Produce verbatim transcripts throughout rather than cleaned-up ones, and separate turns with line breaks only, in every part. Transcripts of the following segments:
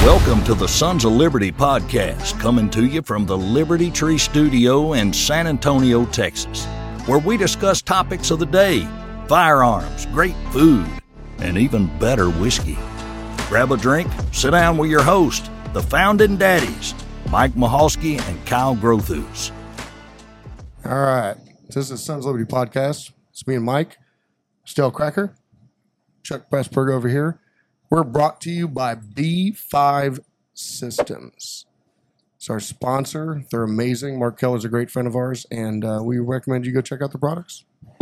Welcome to the Sons of Liberty podcast, coming to you from the Liberty Tree Studio in San Antonio, Texas, where we discuss topics of the day, firearms, great food, and even better whiskey. Grab a drink, sit down with your host, the founding daddies, Mike Mahalski and Kyle Grothus.
All right. This is Sons of Liberty podcast. It's me and Mike, Stale Cracker, Chuck Pressburg over here. We're brought to you by B five Systems. It's our sponsor. They're amazing. Mark Keller's a great friend of ours, and uh, we recommend you go check out the products.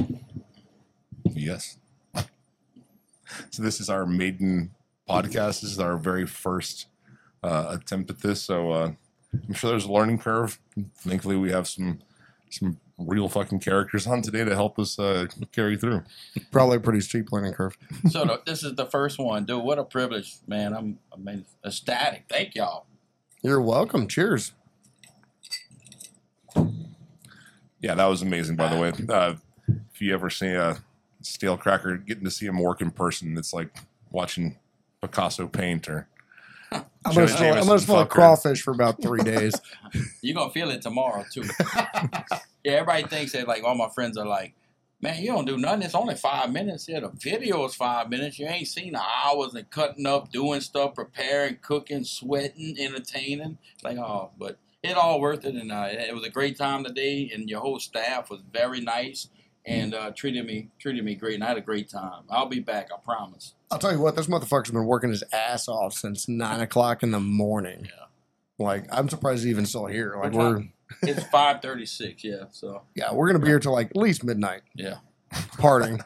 Yes. So this is our maiden podcast. This is our very first uh, attempt at this. So uh, I'm sure there's a learning curve. Thankfully, we have some some real fucking characters on today to help us uh, carry through.
Probably a pretty steep learning curve.
So the, this is the first one, dude. What a privilege, man. I'm, I mean, ecstatic. Thank y'all.
You're welcome. Cheers.
Yeah, that was amazing, by the way. Uh, if you ever see a Stale Cracker, getting to see him work in person, it's like watching Picasso paint or
I'm going to smell, I'm gonna smell like crawfish for about three days.
You're going to feel it tomorrow, too. Yeah, everybody thinks that, like, all my friends are like, man, you don't do nothing. It's only five minutes. Yeah, the video is five minutes. You ain't seen the hours and cutting up, doing stuff, preparing, cooking, sweating, entertaining. Like, oh, but it all worth it. And uh, it was a great time today, and your whole staff was very nice and uh, treated me treated me great, and I had a great time. I'll be back, I promise.
I'll tell you what, this motherfucker's been working his ass off since nine o'clock in the morning.
Yeah.
Like, I'm surprised he's even still here. Like,
What
we're
time? It's five thirty-six, yeah, so.
yeah, we're gonna be here till like at least midnight.
Yeah.
Partying.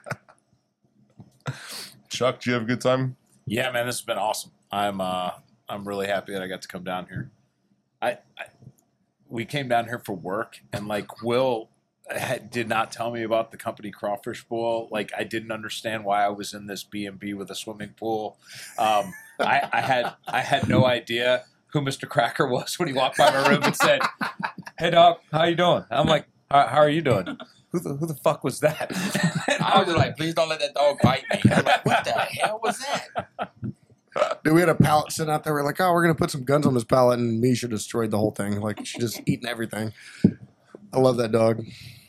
Chuck, did you have a good time?
Yeah, man, this has been awesome. I'm uh, I'm really happy that I got to come down here. I, I we came down here for work, and like Will had, did not tell me about the company Crawfish Bowl. Like, I didn't understand why I was in this B and B with a swimming pool. Um, I, I had I had no idea who Mister Cracker was when he walked by my room and said, "Hey, dog, how you doing?" I'm like, "How, how are you doing?" Who the, who the fuck was that?
I was like, please don't let that dog bite me. I'm like, what the hell was that?
Dude, we had a pallet sitting out there. We're like, oh, we're going to put some guns on this pallet. And Misha destroyed the whole thing. Like, she just eating everything. I love that dog.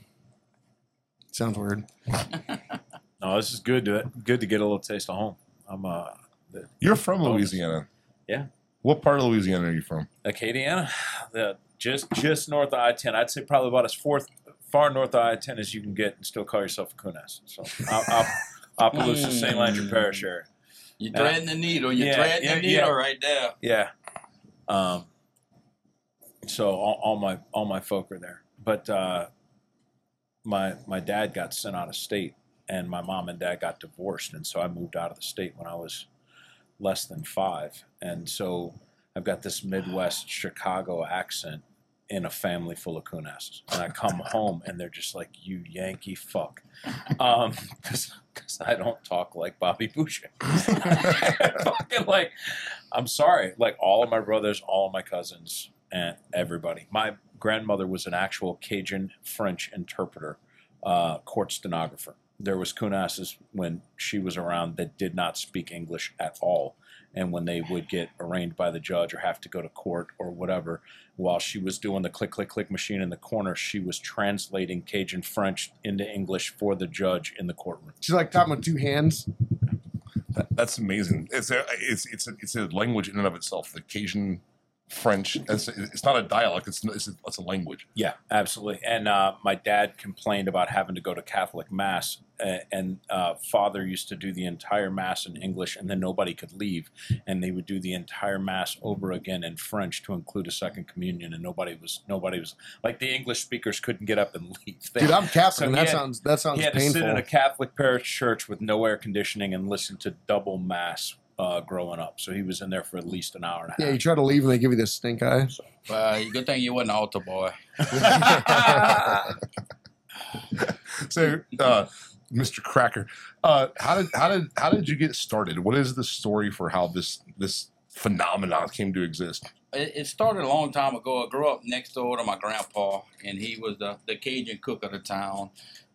Sounds weird.
No, this is good to good to get a little taste of home. I'm uh, the,
You're from Louisiana.
Yeah.
What part of Louisiana are you from?
Acadiana, the just just north of I ten. I'd say probably about as fourth, far north of I ten as you can get and still call yourself a Kunas. So, Opelousas, Saint Landry Parish area.
You're threading the needle. You're
Yeah,
threading
yeah,
the needle
yeah.
right there.
Yeah. Um. So all, all my all my folk are there, but uh, my my dad got sent out of state, and my mom and dad got divorced, and so I moved out of the state when I was less than five, and so I've got this Midwest Chicago accent in a family full of Kunasses. And I come home and they're just like, you Yankee fuck. Um, cause, cause I don't talk like Bobby Boucher. Fucking like, I'm sorry. Like all of my brothers, all of my cousins, and everybody. My grandmother was an actual Cajun French interpreter, uh, court stenographer. There was Kunasses when she was around that did not speak English at all. And when they would get arraigned by the judge or have to go to court or whatever, while she was doing the click, click, click machine in the corner, she was translating Cajun French into English for the judge in the courtroom.
She's like talking with two hands.
That, that's amazing. It's a it's it's a, it's a language in and of itself. The Cajun French. It's, it's not a dialect. It's it's a, it's a language.
Yeah, absolutely. And uh, my dad complained about having to go to Catholic Mass, uh, and uh, father used to do the entire Mass in English, and then nobody could leave, and they would do the entire Mass over again in French to include a second communion, and nobody was nobody was like the English speakers couldn't get up and leave. They,
Dude, I'm Catholic,
so
and
he
that
had-
sounds that sounds
He had to
painful.
sit in a Catholic parish church with no air conditioning and listen to double Mass uh, growing up. So he was in there for at least an hour and a half.
Yeah, you try to leave and they give you this stink eye.
Well, good thing you wasn't an altar boy.
So, uh, Mister Cracker, uh, how did how did how did you get started? What is the story for how this this phenomenon came to exist?
It, it started a long time ago. I grew up next door to my grandpa, and he was the, the Cajun cook of the town.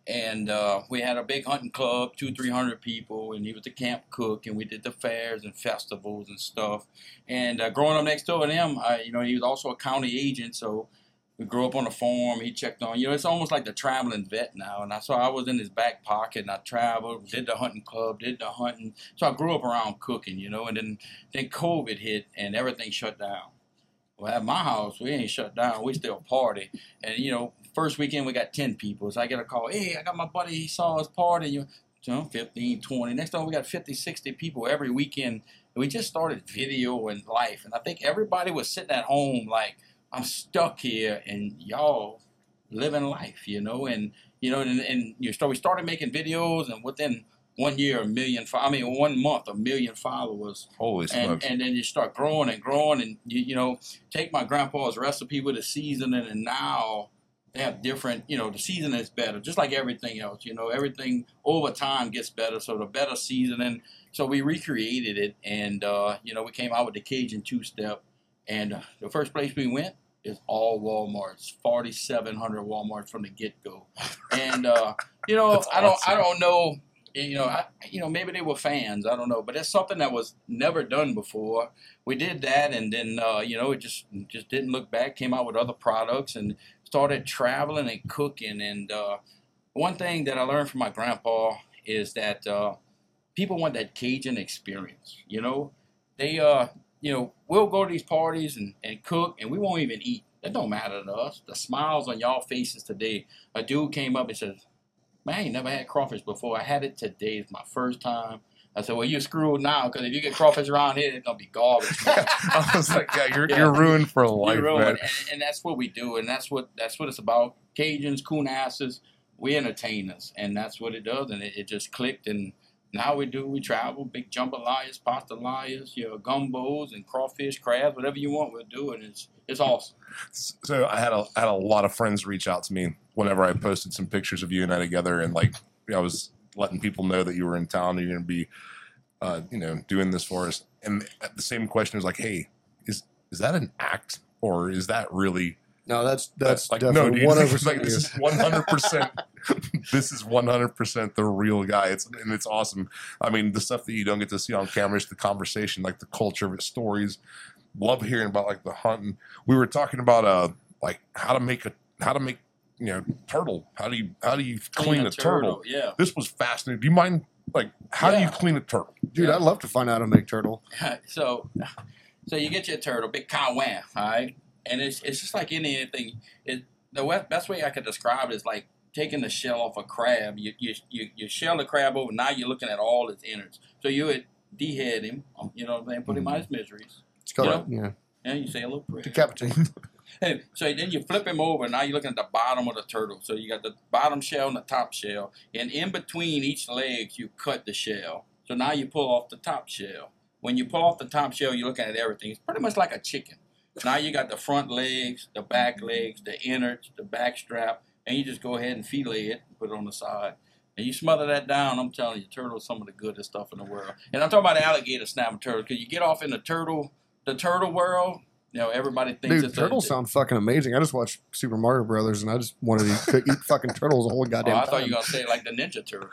And uh, we had a big hunting club, two, three hundred people, and he was the camp cook, and we did the fairs and festivals and stuff. And uh, growing up next door to him, I, you know, he was also a county agent, so we grew up on a farm. He checked on, you know, it's almost like the traveling vet now. And I saw I was in his back pocket, and I traveled, did the hunting club, did the hunting. So I grew up around cooking, you know, and then, then COVID hit, and everything shut down. Well, at my house, we ain't shut down. We still party. And, you know, first weekend we got ten people. So I get a call, hey, I got my buddy, he saw us party. You know, fifteen, twenty. Next time we got fifty, sixty people every weekend. And we just started video and life. And I think everybody was sitting at home like, I'm stuck here and y'all living life, you know. And, you know, and, and you start, we started making videos, and within one year, a million, I mean, one month, a million followers.
Holy smokes.
And, and then you start growing and growing, and, you, you know, take my grandpa's recipe with a seasoning, and now they have different, you know, the seasoning is better, just like everything else, you know, everything over time gets better, so the better seasoning. So we recreated it, and, uh, you know, we came out with the Cajun two-step, and uh, the first place we went is all Walmarts, forty-seven hundred Walmarts from the get-go. And, uh, you know,
That's
I don't,
awesome.
I don't know. You know, I, you know, maybe they were fans. I don't know, but it's something that was never done before. We did that, and then uh, you know, it just just didn't look back. Came out with other products and started traveling and cooking. And uh, one thing that I learned from my grandpa is that uh, people want that Cajun experience. You know, they uh, you know, we'll go to these parties and, and cook, and we won't even eat. That don't matter to us. The smiles on y'all faces today. A dude came up and said, man, I ain't never had crawfish before. I had it today. It's my first time. I said, well, you're screwed now, because if you get crawfish around here, it's going to be garbage.
I was like, yeah, you're,
Yeah.
you're ruined for life,
You're ruined.
man.
And, and that's what we do, and that's what that's what it's about. Cajuns, coon asses, we entertain us, and that's what it does, and it, it just clicked, and now we do. We travel, big jambalayas, pastalayas, you know, gumbos, and crawfish, crabs, whatever you want, we'll do it. It's, it's awesome.
So I had a I had a lot of friends reach out to me whenever I posted some pictures of you and I together, and like you know, I was letting people know that you were in town and you're going to be, uh, you know, doing this for us. And the same question was like, hey, is is that an act or is that really?
No, that's that's
like
definitely
dude,
one hundred
like,
percent.
this is one hundred percent. This is one hundred percent the real guy. It's and it's awesome. I mean, the stuff that you don't get to see on camera is the conversation, like the culture of it, stories. Love hearing about like the hunting. We were talking about uh like how to make a how to make you know turtle. How do you how do you clean, a turtle?
Yeah.
This was fascinating. Do you mind like how do
Yeah.
you clean a turtle?
Dude,
Yeah.
I'd love to find out how to make turtle.
so, so you get your turtle, big kawan, all right? And it's it's just like any anything. It, the we- best way I could describe it is like taking the shell off a crab. You you you, you shell the crab over. Now you're looking at all its innards. So you would dehead him. You know what I'm saying? Put him out his miseries.
It's called,
You know?
yeah,
And you say a little prayer.
decapitate.
Hey, so then you flip him over. Now you're looking at the bottom of the turtle. So you got the bottom shell and the top shell. And in between each leg, you cut the shell. So now you pull off the top shell. When you pull off the top shell, you're looking at everything. It's pretty much like a chicken. Now you got the front legs, the back legs, the innards, the back strap, and you just go ahead and fillet it and put it on the side. And you smother that down, I'm telling you, turtle is some of the goodest stuff in the world. And I'm talking about alligator snapping turtle, because you get off in the turtle, the turtle world, you know, everybody thinks
Dude,
it's
turtles
a,
sound fucking amazing. I just watched Super Mario Brothers, and I just wanted to eat fucking turtles the whole
Oh,
goddamn
I
time.
thought you were gonna say it like the Ninja Turtle.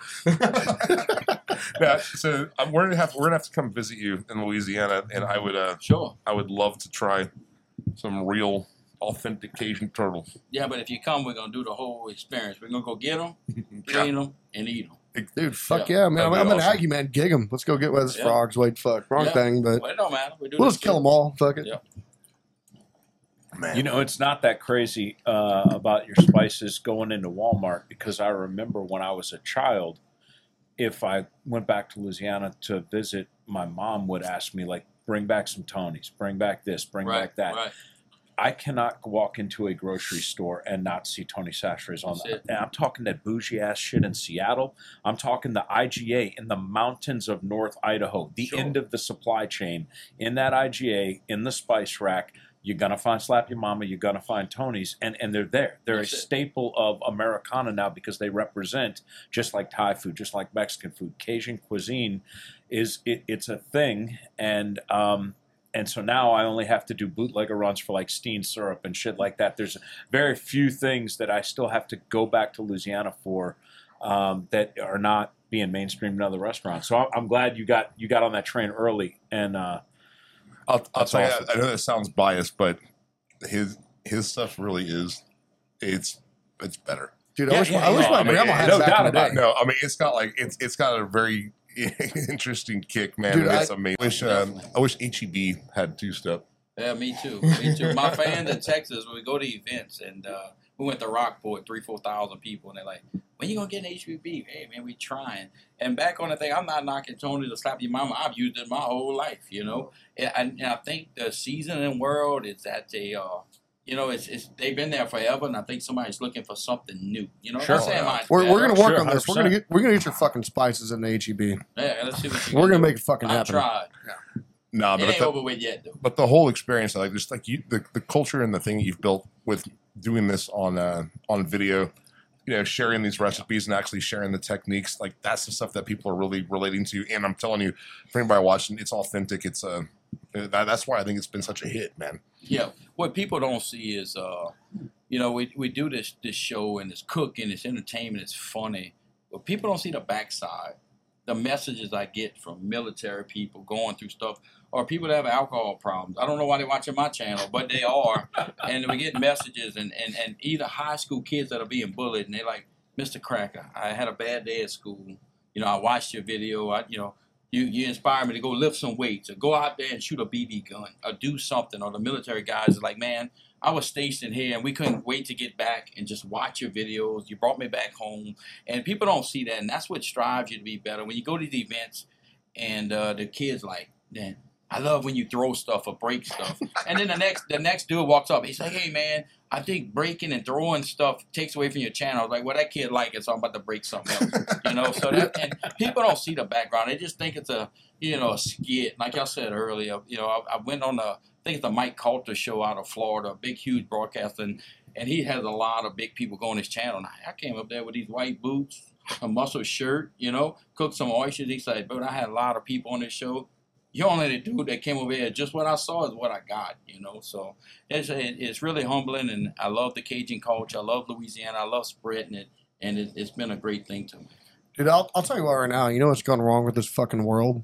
Yeah, so um, we're gonna have we're gonna have to come visit you in Louisiana, and I would uh
Sure.
I would love to try some real authentic Cajun turtles.
Yeah, but if you come, we're gonna do the whole experience. We're gonna go get them, clean them, and eat them.
Dude, fuck
Yeah.
yeah, man.
That'd
I'm,
be
I'm an
awesome.
Aggie, man. Gig 'em. Let's go get with us
Yeah.
frogs. Wait, fuck. Wrong
Yeah.
thing, but
Well, it don't matter. We do
we'll
this
just kill
too.
them all. Fuck it.
Yeah.
Man,
You know, it's not that crazy uh, about your spices going into Walmart, because I remember when I was a child, if I went back to Louisiana to visit, my mom would ask me, like, bring back some Tonys, bring back this, bring
Right,
back that.
right.
I cannot walk into a grocery store and not see Tony Chachere's on
That's
that.
it.
And I'm talking that bougie ass shit in Seattle. I'm talking the I G A in the mountains of North Idaho, the
Sure.
end of the supply chain. In that I G A, in the spice rack, you're gonna find Slap Your Mama, you're gonna find Tony's, and, and they're there. They're
That's
a
it.
staple of Americana now, because they represent, just like Thai food, just like Mexican food, Cajun cuisine is it, it's a thing, and um, and so now I only have to do bootlegger runs for like Steen syrup and shit like that. There's very few things that I still have to go back to Louisiana for. um, that are not being mainstreamed in other restaurants. So I'm, I'm glad you got you got on that train early. And uh,
I'll, I'll
That's
tell
awesome.
you, I know that sounds biased, but his his stuff really is. It's it's better.
Dude,
Yeah,
I wish,
yeah,
my, I wish
yeah.
my
I mean,
grandma had
no
it back
doubt
in the
about
day.
it.
No, I mean it's got like it's it's got a very interesting kick, man.
Dude,
it's
I-
amazing. I wish uh, I wish H E B had two step.
Yeah, me too. Me too. My fans in Texas, when we go to events, and uh, we went to Rockport, three, four thousand people, and they're like, "When you gonna get an H B B?" Hey, man, we trying. And back on the thing, I'm not knocking Tony to slap your mama. I've used it my whole life, you know. And, and, and I think the seasoning world is that they, uh, you know, it's, it's they've been there forever, and I think somebody's looking for something new. You know,
Sure.
I'm not saying mine's
We're, we're
better.
gonna work
Sure,
on this. We're gonna get we're gonna get your fucking spices in the H E B.
Yeah, let's see what you
We're
can
gonna
do.
make it fucking
I
happen.
tried.
No,
It
but
ain't
the,
over with yet, though.
but the whole experience, like just like you, the, the culture and the thing that you've built with doing this on uh, on video, you know, sharing these recipes and actually sharing the techniques, like that's the stuff that people are really relating to. And I'm telling you, for anybody watching, it's authentic. It's uh, that, that's why I think it's been such a hit, man.
Yeah, what people don't see is, uh, you know, we we do this this show and it's cooking, it's entertainment, it's funny, but people don't see the backside. The messages I get from military people going through stuff, or people that have alcohol problems. I don't know why they're watching my channel, but they are, and we get messages, and and and either high school kids that are being bullied, and they're like, Mister Cracker, I had a bad day at school. You know, I watched your video. I, you know. You, you inspire me to go lift some weights or go out there and shoot a B B gun or do something. Or the military guys are like, man, I was stationed here and we couldn't wait to get back and just watch your videos. You brought me back home. And people don't see that. And that's what strives you to be better. When you go to these events and uh, the kids like, man, I love when you throw stuff or break stuff. And then the next the next dude walks up. He's like, hey, man, I think breaking and throwing stuff takes away from your channel. I was like, well, that kid like it, so I'm about to break something else. You know, so that, and people don't see the background. They just think it's a, you know, a skit. Like I said earlier, you know, I, I went on a, I think it's the Mike Coulter show out of Florida, a big, huge broadcaster, and, and he has a lot of big people go on his channel. And I, I came up there with these white boots, a muscle shirt, you know, cooked some oysters. He said, but I had a lot of people on this show. You only the dude that came over here. Just what I saw is what I got, you know. So it's it's really humbling, and I love the Cajun culture. I love Louisiana. I love spreading it, and it, it's been a great thing to me.
Dude, I'll, I'll tell you what right now. You know what's gone wrong with this fucking world?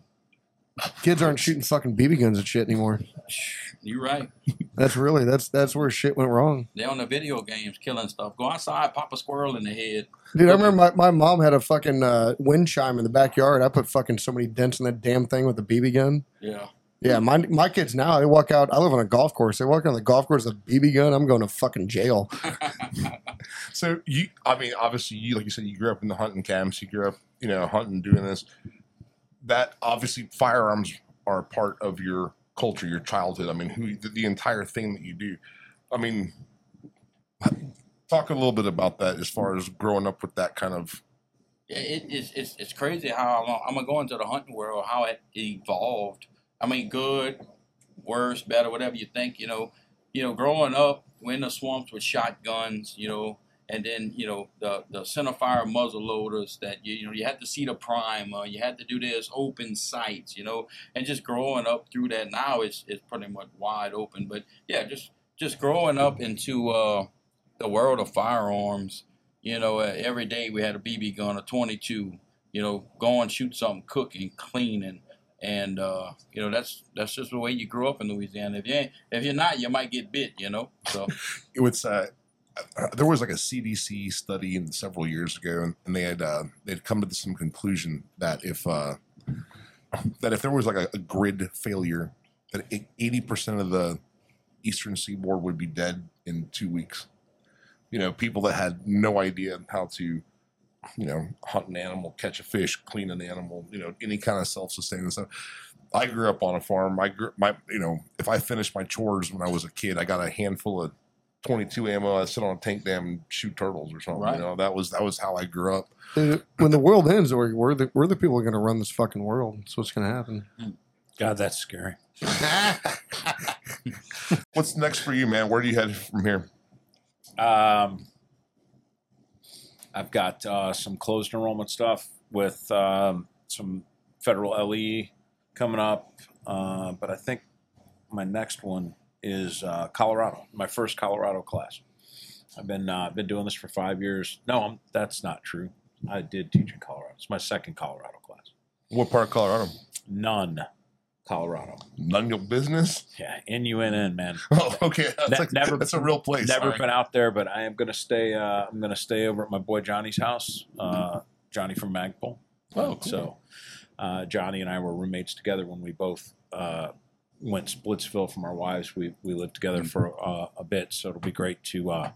Kids aren't shooting fucking B B guns and shit anymore.
You're right.
That's really that's that's where shit went wrong.
They're on the video games killing stuff. Go outside, pop a squirrel in the head.
Dude, I remember my, my mom had a fucking uh, wind chime in the backyard. I put fucking so many dents in that damn thing with a B B gun.
Yeah.
Yeah, my my kids now, they walk out. I live on a golf course. They walk on the golf course with a B B gun. I'm going to fucking jail.
So you, I mean, obviously, you like you said, you grew up in the hunting camps. You grew up, you know, hunting, doing this. That obviously, firearms are a part of your culture, your childhood. I mean, who the, the entire thing that you do. I mean, talk a little bit about that as far as growing up with that kind of.
Yeah, it, it's, it's it's crazy how long, I'm gonna go into the hunting world, how it evolved. I mean, good, worse, better, whatever you think. You know, you know, growing up, we're in the swamps with shotguns. You know, and then you know the the centerfire muzzle loaders that you you know you had to see the primer, you had to do this open sights. You know, and just growing up through that now it's it's pretty much wide open. But yeah, just just growing up into uh, the world of firearms. You know, uh, every day we had a B B gun, a twenty-two. You know, go and shoot something, cooking, cleaning. And uh, you know that's that's just the way you grew up in Louisiana. If you ain't, if you're not, you might get bit. You know. So
It was uh, there was like a C D C study in several years ago, and, and they had uh, they'd come to some conclusion that if uh, that if there was like a, a grid failure, that eighty percent of the Eastern Seaboard would be dead in two weeks. You know, people that had no idea how to, you know, hunt an animal, catch a fish, clean an animal, you know, any kind of self-sustaining stuff. I grew up on a farm. I grew my, you know, if I finished my chores when I was a kid, I got a handful of twenty-two ammo. I sit on a tank dam and shoot turtles or something.
Right.
You know, that was that was how I grew up.
Dude, when the world ends, we're, we're the we're the people who are going to run this fucking world. That's what's going to happen.
God, that's scary.
What's next for you, man? Where do you head from here?
Um, I've got uh, some closed enrollment stuff with um, some federal L E coming up, uh, but I think my next one is uh, Colorado, my first Colorado class. I've been uh, been doing this for five years. No, I'm, that's not true. I did teach in Colorado. It's my second Colorado class.
What part of Colorado?
None, Colorado.
None of your business.
Yeah, N U N N, man.
Oh, okay. That's,
Ne-
like,
never-
that's a real place.
Never
All right.
been out there, but I am gonna stay. Uh, I'm gonna stay over at my boy Johnny's house. Uh, Johnny from Magpul.
Oh, cool.
So uh, Johnny and I were roommates together when we both uh, went Splitsville from our wives. We we lived together for uh, a bit, so it'll be great to uh,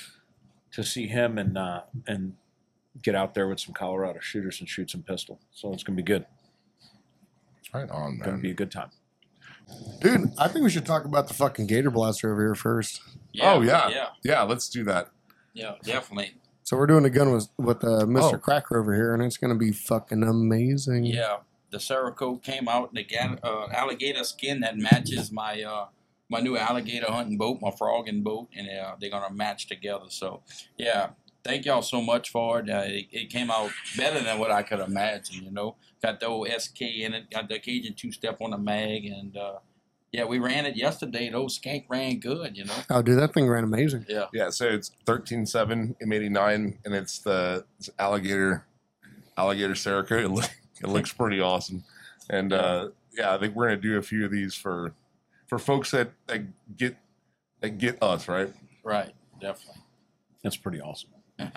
to see him and uh, and get out there with some Colorado shooters and shoot some pistol. So it's gonna be good.
Right on,
Gonna
man.
be a good time.
Dude, I think we should talk about the fucking Gator Blaster over here first.
Oh, yeah.
yeah,
Yeah, let's do that.
yeah, definitely.
So we're doing a gun with with uh, Mister
Oh.
Cracker over here, and it's gonna be fucking amazing.
Yeah, the Cerakote came out in the gat- uh, alligator skin that matches my uh, my new alligator hunting boat, my frogging boat, and uh, they're gonna match together. So, yeah, thank y'all so much for it. Uh, it. It came out better than what I could imagine. You know, got the old S K in it, got the Cajun two step on the mag, and uh, yeah, we ran it yesterday. Those skank ran good. You know,
Oh, dude, that thing ran amazing.
yeah,
Yeah, so it's thirteen seven M eighty-nine, and it's the it's alligator alligator Cerakote. It, look, it looks pretty awesome. And uh, yeah, I think we're gonna do a few of these for for folks that, that get that get us, right?
right, definitely.
That's pretty awesome.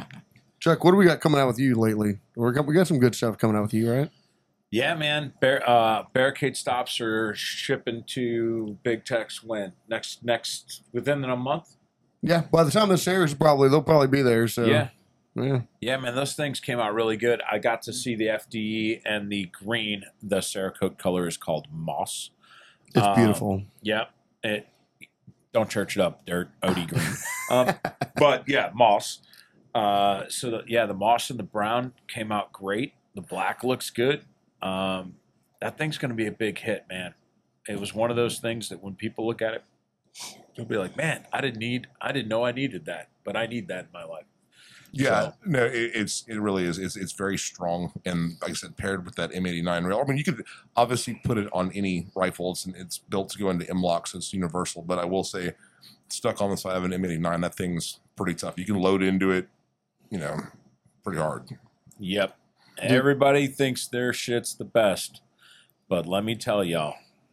Chuck, what do we got coming out with you lately? We're got, we got some good stuff coming out with you, right?
Yeah, man. Bar- uh, barricade stops are shipping to Big Tex when next next within a month.
Yeah. By the time this airs, probably they'll probably be there. So
Yeah,
yeah.
yeah, man. Those things came out really good. I got to see the F D E and the green. The Cerakote color is called moss.
It's
Um,
beautiful.
Yeah, it. Don't church it up. They're O D green. um, but yeah, moss. Uh, so the, yeah, the moss and the brown came out great. The black looks good. Um, that thing's going to be a big hit, man. It was one of those things that when people look at it, they'll be like, "Man, I didn't need, I didn't know I needed that, but I need that in my life."
Yeah,
So-
no, it, it's it really is. It's, it's very strong, and like I said, paired with that M eighty-nine rail. I mean, you could obviously put it on any rifle. It's it's built to go into M LOK, so it's universal. But I will say, stuck on the side of an M eighty-nine, that thing's pretty tough. You can load into it, you know, pretty hard.
Yep. Everybody thinks their shit's the best, but let me tell y'all,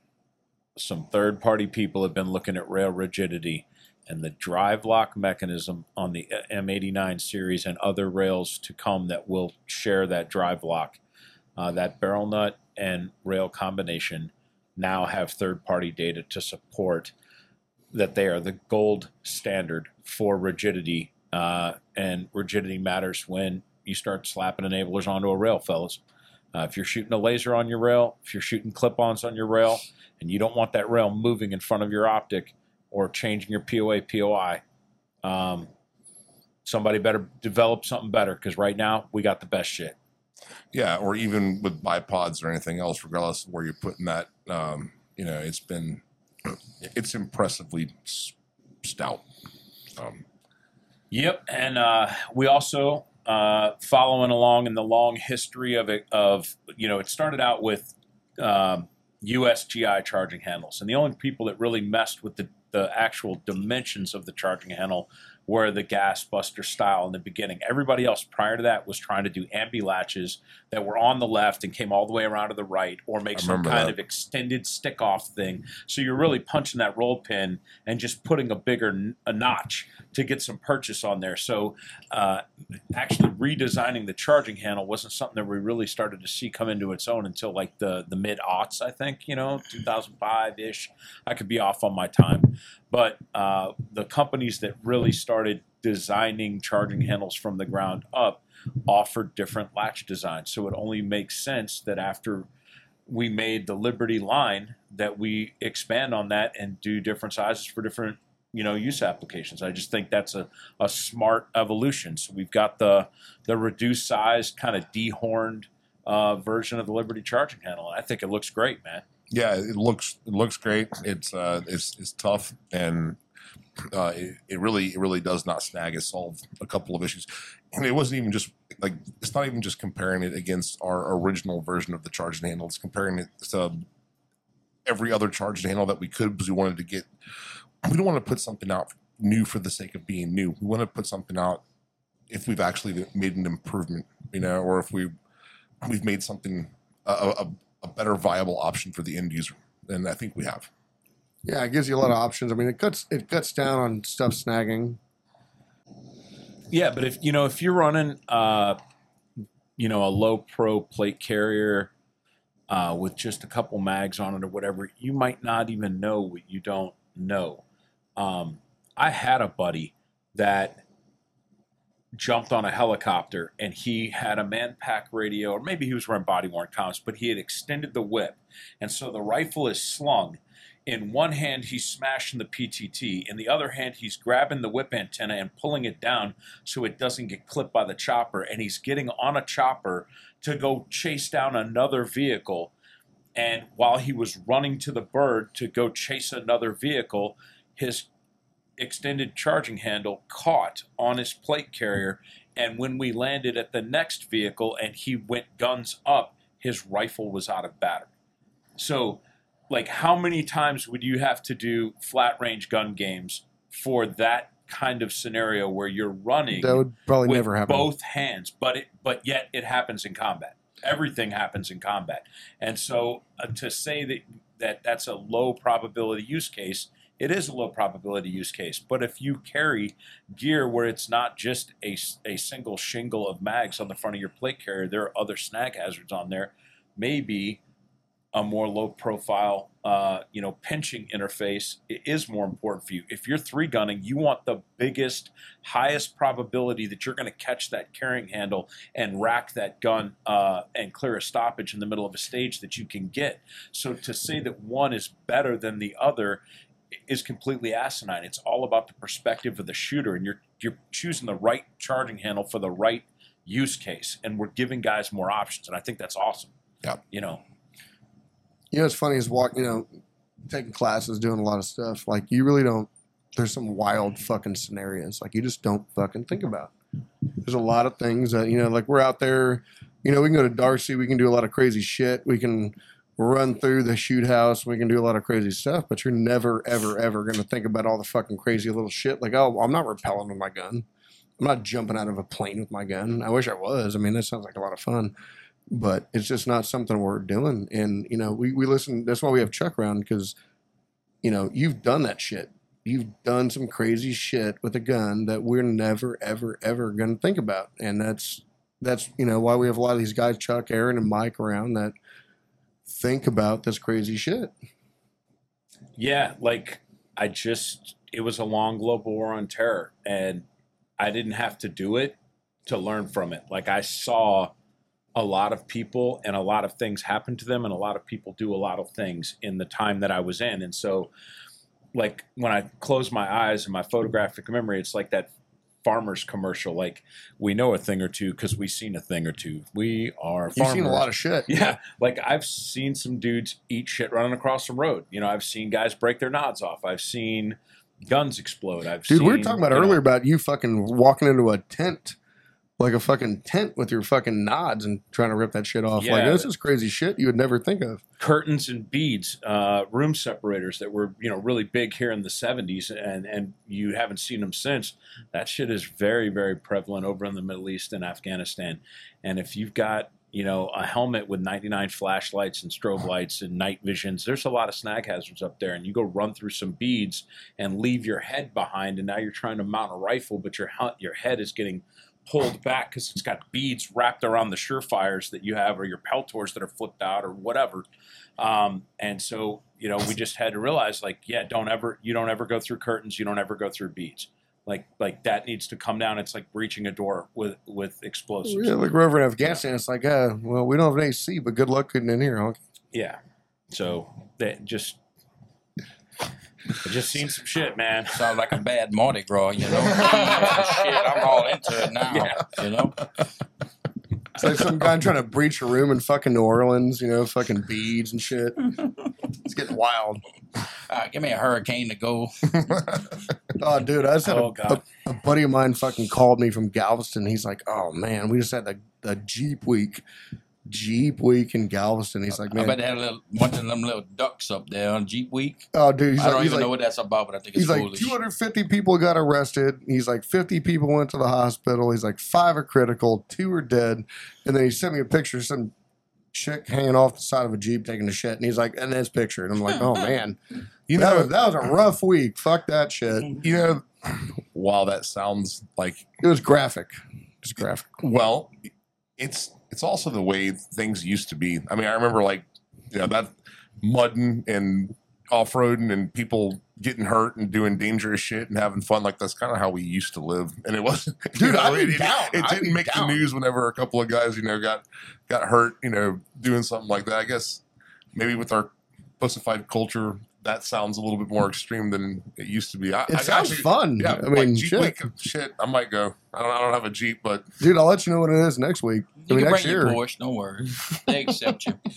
some third-party people have been looking at rail rigidity, and the drive lock mechanism on the M eighty-nine series and other rails to come that will share that drive lock, uh, that barrel nut and rail combination now have third-party data to support that they are the gold standard for rigidity, uh, and rigidity matters when you start slapping enablers onto a rail, fellas. Uh, if you're shooting a laser on your rail, if you're shooting clip-ons on your rail, and you don't want that rail moving in front of your optic or changing your P O A, P O I, um, somebody better develop something better, because right now we got the best shit.
Yeah, or even with bipods or anything else, regardless of where you're putting that, um, you know, it's been, it's impressively s- stout. Um,
Yep, and uh, we also uh, following along in the long history of it. Of you know, it started out with um, U S G I charging handles, and the only people that really messed with the the actual dimensions of the charging handle were the gas buster style in the beginning. Everybody else prior to that was trying to do ambi latches that were on the left and came all the way around to the right, or make
I
some
remember
kind
that.
of extended stick off thing. So you're really punching that roll pin and just putting a bigger n- a notch to get some purchase on there. So uh, actually redesigning the charging handle wasn't something that we really started to see come into its own until like the, the mid aughts, I think, you know, two thousand five ish. I could be off on my time. But uh, the companies that really started designing charging handles from the ground up offered different latch designs. So it only makes sense that after we made the Liberty line that we expand on that and do different sizes for different, you know, use applications. I just think that's a, a smart evolution. So we've got the the reduced size, kind of dehorned uh, version of the Liberty charging handle. I think it looks great, man.
yeah, it looks it looks great. It's uh, it's it's tough, and uh, it, it really it really does not snag. It solved a couple of issues, and it wasn't even just like it's not even just comparing it against our original version of the charging handle. It's comparing it to every other charging handle that we could, because we wanted to get. We don't want to put something out new for the sake of being new. We want to put something out if we've actually made an improvement, you know, or if we we've made something a, a, a better viable option for the end user. And I think we have.
Yeah, it gives you a lot of options. I mean, it cuts it cuts down on stuff snagging.
Yeah, but if you know if you're running, uh, you know, a low pro plate carrier uh, with just a couple mags on it or whatever, you might not even know what you don't know. Um, I had a buddy that jumped on a helicopter and he had a Manpack radio, or maybe he was wearing body worn comms, but he had extended the whip, and so the rifle is slung. In one hand, he's smashing the P T T. In the other hand, he's grabbing the whip antenna and pulling it down so it doesn't get clipped by the chopper. And he's getting on a chopper to go chase down another vehicle. And while he was running to the bird to go chase another vehicle, his extended charging handle caught on his plate carrier. And when we landed at the next vehicle and he went guns up, his rifle was out of battery. So, like, how many times would you have to do flat range gun games for that kind of scenario where you're running
That would probably
with
never happen.
both hands, but it but yet it happens in combat. Everything happens in combat. And so uh, to say that, that that's a low probability use case, it is a low probability use case. But if you carry gear where it's not just a, a single shingle of mags on the front of your plate carrier, there are other snag hazards on there, maybe a more low profile, uh, you know, pinching interface is more important for you. If you're three gunning, you want the biggest, highest probability that you're going to catch that carrying handle and rack that gun uh, and clear a stoppage in the middle of a stage that you can get. So to say that one is better than the other is completely asinine. It's all about the perspective of the shooter, and you're you're choosing the right charging handle for the right use case, and we're giving guys more options, and I think that's awesome.
Yeah.
You know.
You know, it's funny is walk, you know, taking classes, doing a lot of stuff. Like, you really don't, there's some wild fucking scenarios. Like, you just don't fucking think about. There's a lot of things that, you know, like, we're out there, you know, we can go to Darcy, we can do a lot of crazy shit. We can run through the shoot house, we can do a lot of crazy stuff, but you're never, ever, ever going to think about all the fucking crazy little shit. Like, oh, I'm not rappelling with my gun. I'm not jumping out of a plane with my gun. I wish I was. I mean, that sounds like a lot of fun. But it's just not something we're doing. And, you know, we, we listen. That's why we have Chuck around, because, you know, you've done that shit. You've done some crazy shit with a gun that we're never, ever, ever going to think about. And that's, that's, you know, why we have a lot of these guys, Chuck, Aaron, and Mike around that think about this crazy shit.
Yeah, like, I just, it was a long global war on terror, and I didn't have to do it to learn from it. Like, I saw a lot of people and a lot of things happen to them, and a lot of people do a lot of things in the time that I was in. And so, like, when I close my eyes in my photographic memory, it's like that farmer's commercial. Like, we know a thing or two because we've seen a thing or two. We are farmers.
You've seen a lot of shit.
Yeah. Like, I've seen some dudes eat shit running across the road. You know, I've seen guys break their nods off. I've seen guns explode. I've
Dude,
seen,
we were talking about
you know,
earlier about you fucking walking into a tent, like a fucking tent with your fucking nods and trying to rip that shit off.
Yeah.
Like, this is crazy shit you would never think of.
curtains and beads, uh, room separators that were, you know, really big here in the seventies, and, and you haven't seen them since. That shit is very, very prevalent over in the Middle East and Afghanistan. And if you've got, you know, a helmet with ninety-nine flashlights and strobe lights and night visions, there's a lot of snag hazards up there. And you go run through some beads and leave your head behind, and now you're trying to mount a rifle, but your your head is getting pulled back because it's got beads wrapped around the Surefires that you have, or your Peltors that are flipped out, or whatever. Um, and so, you know, we just had to realize, like, yeah, don't ever, you don't ever go through curtains, you don't ever go through beads. Like, like that needs to come down. It's like breaching a door with, with explosives.
Yeah, like we're over in Afghanistan. It's like, uh, well, we don't have an A C, but good luck getting in here. Huh?
Yeah. So that just, I just seen some shit, man.
Sounds like a bad Mardi Gras, you know. Shit, I'm all into it now,
Yeah.
you know.
It's like some guy trying to breach a room in fucking New Orleans, you know, fucking beads and shit. It's getting wild.
Uh, give me a hurricane to go.
Oh, dude, I just had
Oh,
a,
God.
a, a buddy of mine fucking called me from Galveston. He's like, oh, man, we just had the, the Jeep week. Jeep Week in Galveston. He's like,
I
man,
bet they had a little, bunch of them little ducks up there on Jeep Week.
oh, dude, he's
I
like,
don't
he's
even
like,
know what that's about, but I think it's
he's like,
foolish.
two hundred fifty people got arrested. He's like, fifty people went to the hospital. He's like, five are critical, two are dead. And then he sent me a picture of some chick hanging off the side of a Jeep taking a shit. And he's like, and this picture. And I'm like, oh, man.
You
that,
know,
was, that was a rough week. Fuck that shit.
you know, while that sounds like,
It was graphic. It was graphic.
well, it's it's also the way things used to be. I mean, I remember like, you know, that mudding and off-roading and people getting hurt and doing dangerous shit and having fun. Like, that's kind of how we used to live. And it wasn't,
Dude,
you know,
I'd be
it,
down.
it
I'd
didn't
be
make
down.
the news whenever a couple of guys, you know, got got hurt, you know, doing something like that. I guess maybe with our pussified culture, that sounds a little bit more extreme than it used to be. I,
It
I
sounds
actually-
fun.
Yeah,
I mean,
like Jeep
shit.
Week, shit, I might go. I don't, I don't have a Jeep, but
Dude, I'll let you know what it is next week. I
You
mean,
can
next
bring
year.
your Porsche, don't worry. They accept you.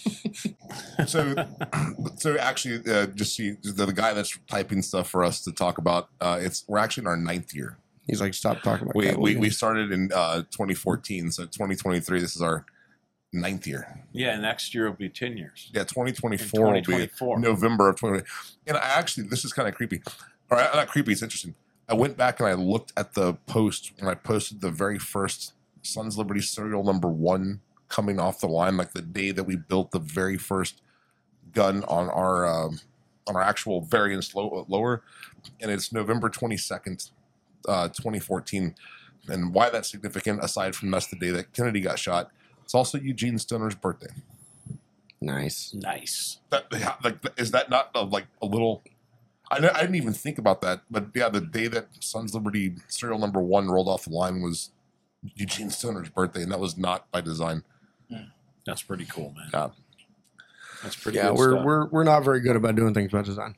so so actually, uh, just see the, the guy that's typing stuff for us to talk about. Uh, it's we're actually in our ninth year.
He's like, stop talking about
We
that.
we, we started in uh, twenty fourteen, so twenty twenty-three. This is our ninth year.
Yeah, next year will be ten years.
Yeah, twenty twenty-four will
twenty
be
twenty-four.
November of twenty. And I actually, this is kind of creepy. Or not creepy. It's interesting. I went back and I looked at the post when I posted the very first Sons Liberty serial number one coming off the line, like the day that we built the very first gun on our um, on our actual variants low, lower, and it's November twenty-second, uh, twenty fourteen. And why that's significant, aside from that's the day that Kennedy got shot, it's also Eugene Stoner's birthday.
Nice.
Nice.
That like is that not uh, like a little? I, I didn't even think about that, but yeah, the day that Sons Liberty serial number one rolled off the line was Eugene Stoner's birthday, and that was not by design.
That's pretty cool, man.
Yeah.
That's pretty
Yeah,
good
we're
stuff.
we're we're not very good about doing things by design.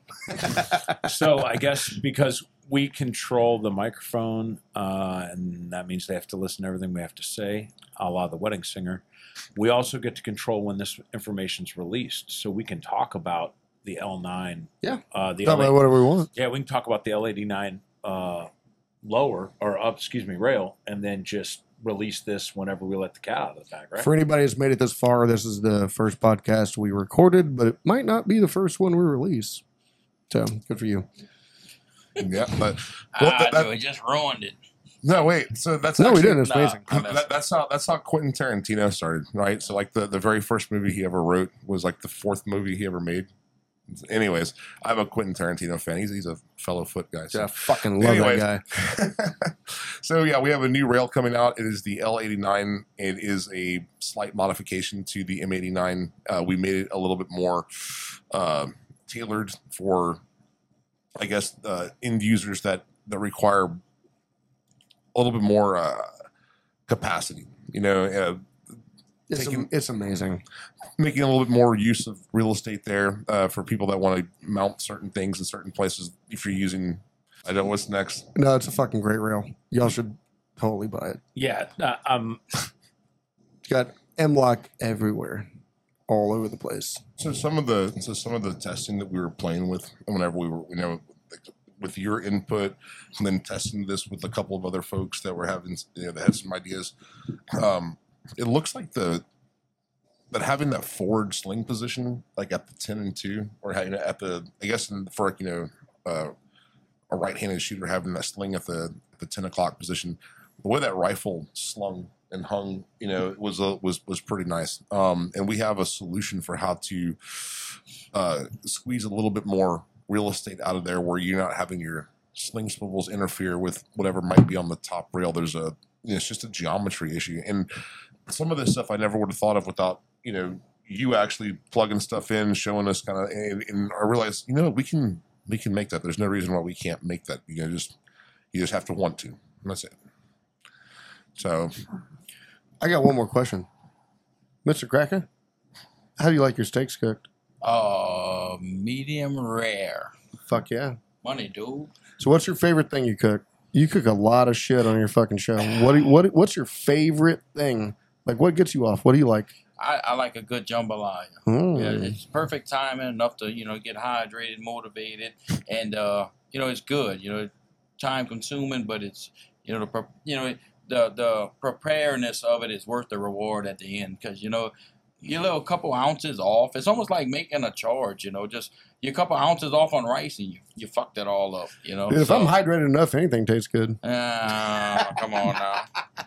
So I guess because we control the microphone, uh, and that means they have to listen to everything we have to say, a la the wedding singer. We also get to control when this information's released, so we can talk about the L nine.
Yeah.
Uh, the
Talk
L-
about whatever we want.
yeah, we can talk about the L eighty-nine uh, lower or up, excuse me, rail, and then just release this whenever we let the cat out of the bag, right?
For anybody that's made it this far, this is the first podcast we recorded, but it might not be the first one we release. So good for you.
Yeah, but well,
I
that- that-
knew it, just ruined it.
no, wait. So that's
No, we
actually,
didn't. It's
Nah,
amazing.
I messed
That, that's how that's how Quentin Tarantino started, right? So like the, the very first movie he ever wrote was like the fourth movie he ever made. Anyways, I'm a Quentin Tarantino fan. He's he's a fellow foot guy.
I
So.
fucking love
Anyways.
that guy.
So yeah, we have a new rail coming out. It is the L eighty-nine. It is a slight modification to the M eighty-nine. Uh, we made it a little bit more uh, tailored for, I guess, uh, end users that that require a little bit more uh, capacity. You know, uh,
It's,
taking-
am- it's amazing.
making a little bit more use of real estate there uh, for people that want to mount certain things in certain places. If you're using, I don't know what's next.
No, it's a fucking great rail. Y'all should totally buy it.
Yeah. Uh, um,
It's got M-Lock everywhere, all over the place.
So some of the so some of the testing that we were playing with, whenever we were, you know, like with your input, and then testing this with a couple of other folks that were having, you know, that had some ideas. Um, it looks like the that having that forward sling position, like at the ten and two, or having it at the, I guess in, for you know, uh, a right-handed shooter having that sling at the at the ten o'clock position, the way that rifle slung and hung, you know, was a, was was pretty nice. Um, and we have a solution for how to uh, squeeze a little bit more real estate out of there, where you're not having your sling swivels interfere with whatever might be on the top rail. There's a, you know, it's just a geometry issue, and some of this stuff I never would have thought of without, you know, you actually plugging stuff in, showing us kind of, and, and I realized, you know, we can we can make that. There's no reason why we can't make that. You know, just you just have to want to. And that's it. So.
I got one more question. Mister Cracker, how do you like your steaks cooked?
Uh, medium rare.
Fuck yeah.
Money, dude.
So what's your favorite thing you cook? You cook a lot of shit on your fucking show. What do you, what what's your favorite thing? Like what gets you off? What do you like?
I, I like a good jambalaya.
Mm.
Yeah, it's perfect timing, enough to, you know, get hydrated, motivated, and uh, you know, it's good. You know, time consuming, but it's, you know, the pre- you know the the preparedness of it is worth the reward at the end, because you know you're a little couple ounces off. It's almost like making a charge, you know, just you're a couple ounces off on rice and you, you fucked it all up, you know.
Dude, if
So,
I'm hydrated enough, anything tastes good.
uh, come on now.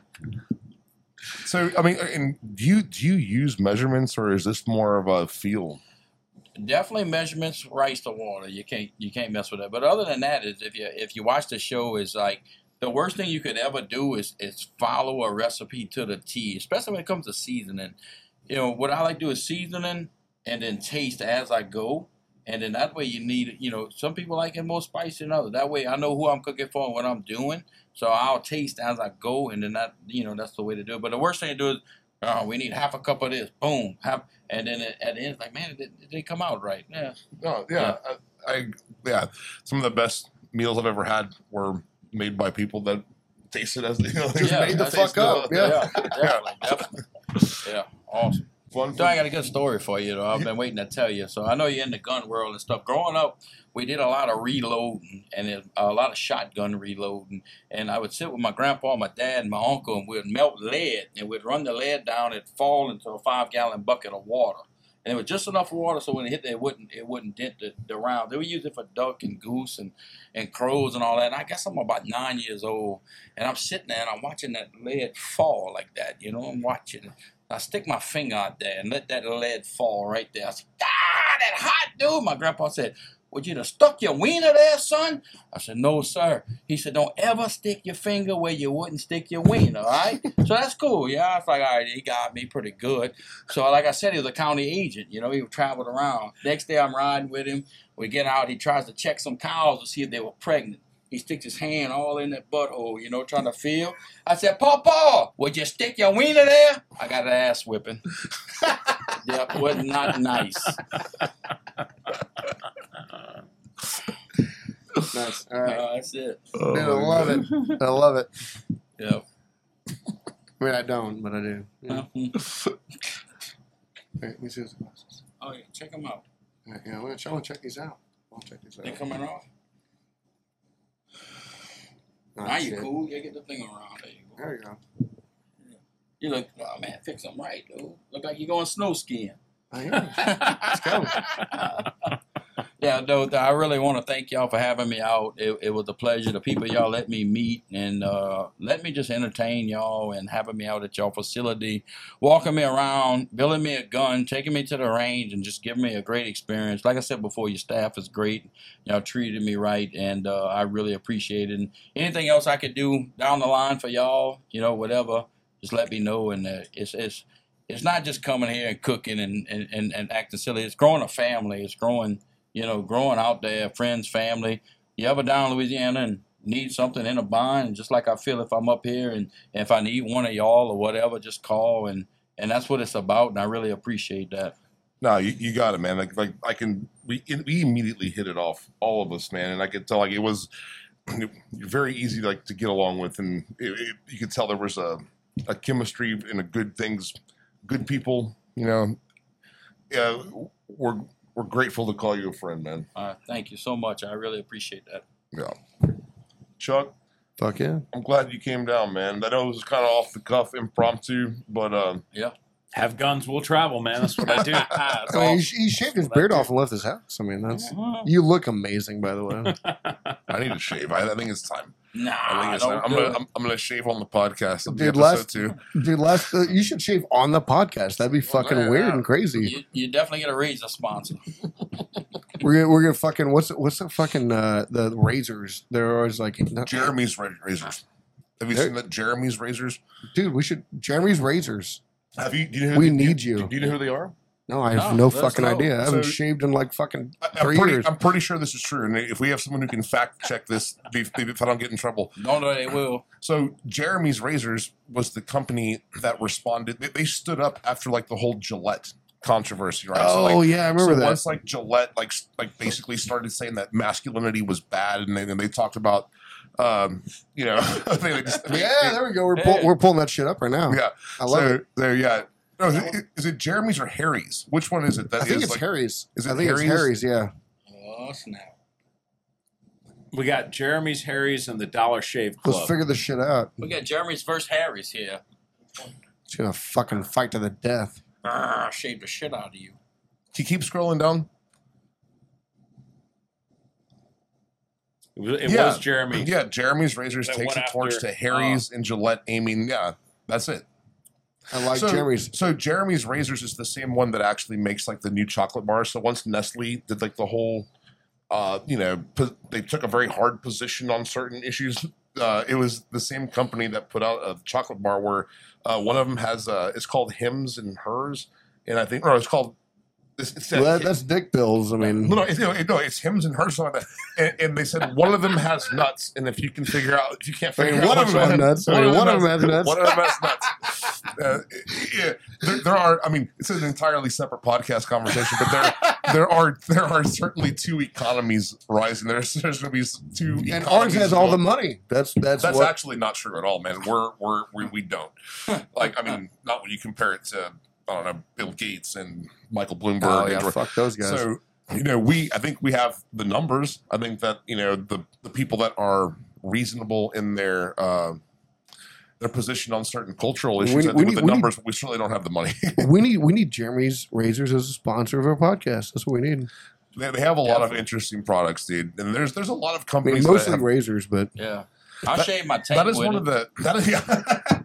So I mean, and do you do you use measurements or is this more of a feel?
Definitely measurements, rice to water. You can't you can't mess with that. But other than that, is if you if you watch the show, is like the worst thing you could ever do is is follow a recipe to the T, especially when it comes to seasoning. You know what I like to do is seasoning and then taste as I go, and then that way you need you know some people like it more spicy than others. That way I know who I'm cooking for and what I'm doing, so I'll taste as I go, and then that you know that's the way to do it. But the worst thing to do is. Oh, we need half a cup of this. Boom. Half, and then at the end, it's like, man, did, did they come out right? Yeah.
No, yeah, I, I yeah. Some of the best meals I've ever had were made by people that tasted as they you know,
Just
Yeah,
made the
that's-
fuck up. Yeah.
Yeah, definitely, definitely. Yeah, awesome.
Fun.
So I got a good story for you, though. I've been waiting to tell you. So I know you're in the gun world and stuff. Growing up, we did a lot of reloading and it, a lot of shotgun reloading. And I would sit with my grandpa, my dad, and my uncle, and we'd melt lead. And we'd run the lead down. It'd fall into a five-gallon bucket of water. And it was just enough water so when it hit there, it wouldn't it wouldn't dent the, the round. They would use it for duck and goose and, and crows and all that. And I guess I'm about nine years old. And I'm sitting there and I'm watching that lead fall like that. You know, I'm watching it. I stick my finger out there and let that lead fall right there. I said, ah, that hot dude. My grandpa said, would you have stuck your wiener there, son? I said, no, sir. He said, don't ever stick your finger where you wouldn't stick your wiener, all right? So that's cool. Yeah, I was like, all right, he got me pretty good. So like I said, he was a county agent. You know, he traveled around. Next day I'm riding with him. We get out. He tries to check some cows to see if they were pregnant. He sticks his hand all in that butthole, you know, trying to feel. I said, Papa, would you stick your wiener there? I got an ass whipping. Yep, was not nice.
Nice. All right.
Uh, that's it.
Dude, I love it. I love it.
Yep.
I mean, I don't, but I do. Yeah.
Mhm.
Hey, let me see those glasses.
Oh, yeah, check them out.
All right, yeah, I want to check these out. I want to check these out.
They coming off?
Oh,
Now you
shit.
cool. You get the thing around. There you go.
There you go.
You look, oh man, fix them right, dude. Look like you're going snow skiing.
I am. Let's go.
Yeah, dude, I really want to thank y'all for having me out. It, it was a pleasure. The people y'all let me meet and uh, let me just entertain y'all and having me out at y'all facility, walking me around, building me a gun, taking me to the range, and just giving me a great experience. Like I said before, your staff is great. Y'all treated me right, and uh, I really appreciate it. And anything else I could do down the line for y'all, you know, whatever, just let me know. And uh, it's it's it's not just coming here and cooking and, and, and, and acting silly. It's growing a family. It's growing. You know, growing out there, friends, family. You ever down in Louisiana and need something in a bind, just like I feel if I'm up here and, and if I need one of y'all or whatever, just call. And, and that's what it's about, and I really appreciate that.
No, you, you got it, man. Like like I can we we immediately hit it off, all of us, man. And I could tell like it was very easy like to get along with, and it, it, you could tell there was a a chemistry and a good things, good people. You know, yeah, we're. We're grateful to call you a friend, man.
Uh, thank you so much. I really appreciate that.
Yeah. Chuck,
Fuck yeah.
I'm glad you came down, man. I know it was kind of off the cuff, impromptu, but um,
Yeah.
Have guns, we'll travel, man. That's what I do.
That's
I mean, he,
awesome.
he shaved his
That's what I
beard
do.
off and left his house. I mean, that's
Mhm.
you look amazing, by the way.
I need to shave. I, I think it's time.
Nah,
I think it's
don't
time. I'm
do
gonna
it.
I'm, I'm gonna shave on the podcast. Of the
Dude,
episode
last
too.
dude, last uh, you should shave on the podcast. That'd be fucking
yeah,
weird
yeah.
and crazy.
You, you definitely get a raise a sponsor.
We're gonna, we're gonna fucking what's what's the fucking uh, the razors? They're always like not,
Jeremy's ra- razors. Have you
There-
seen that Jeremy's razors?
dude. We should Jeremy's razors.
Have you? Do you know who
We
they-
need
do
you.
Do you know who they are?
No, I have
No,
no
let's
fucking
go.
idea. I haven't
So-
shaved in like fucking
I, I'm
three
pretty.
years.
I'm pretty sure this is true. And if we have someone who can fact check this, if, if I don't get in trouble.
Don't know they will.
So Jeremy's Razors was the company that responded. They, they stood up after like the whole Gillette controversy, right? So,
Oh
like,
yeah, I remember
so
that.
once like Gillette like s- like basically started saying that masculinity was bad, and then they talked about, um, you know, I think they just,
Yeah, there we go. We're pull,
Yeah.
we're pulling that shit up right now.
yeah.
I love
so
it.
there, yeah. No, is it, is it Jeremy's or Harry's? Which one is it? That
I think
is,
it's
like,
Harry's.
is it
I think
Harry's?
it's Harry's. Yeah.
Oh, snap.
We got Jeremy's, Harry's, and the Dollar Shave
Let's
Club.
figure this shit out.
We got Jeremy's versus Harry's here.
It's gonna fucking fight to the death.
I'll shave the shit out of you.
Can you keep scrolling down?
It was, it
Yeah.
was Jeremy.
Yeah, Jeremy's Razors
That
takes
went
a torch
after-
to Harry's and Gillette aiming. Yeah, that's it.
I like
so,
Jeremy's.
So Jeremy's Razors is the same one that actually makes like the new chocolate bars. So once Nestle did like the whole, uh, you know, po- they took a very hard position on certain issues. Uh, it was the same company that put out a chocolate bar where uh, one of them has uh, it's called Hims and Hers, and I think or it's called. It's, it's
Well, that, that's dick pills. I mean,
no, no, it's, no, it's Hims and Hers, something like that. And, and they said one of them has nuts, and if you can figure out, if you can't
I mean,
figure
one
out
of them has nuts. I mean, one of them has nuts.
One of them has nuts. Uh, yeah, there, there are. I mean, it's an entirely separate podcast conversation, but there, there are, there are certainly two economies rising. There's, there's going to be two.
and
economies
ours has all the
going.
money. That's that's
That's
what.
actually not true at all, man. We're we're we, we don't like. I mean, not when you compare it to I don't know Bill Gates and Michael Bloomberg.
Oh
and
yeah,
George-
fuck those guys.
so, you know, we, I think we have the numbers. I think that, you know, the, the people that are reasonable in their, uh, their position on certain cultural issues,
We-
I think
we
with
need-
the
we
numbers, we certainly don't have the money.
we need we need Jeremy's Razors as a sponsor of our podcast. That's what we need.
they, they have a lot of interesting products, dude. And there's, there's a lot of
I mean,
companies
mostly
that have,
razors, but
Yeah. I'll
That-
shave my tank
that is
with
one
it.
of the, that is,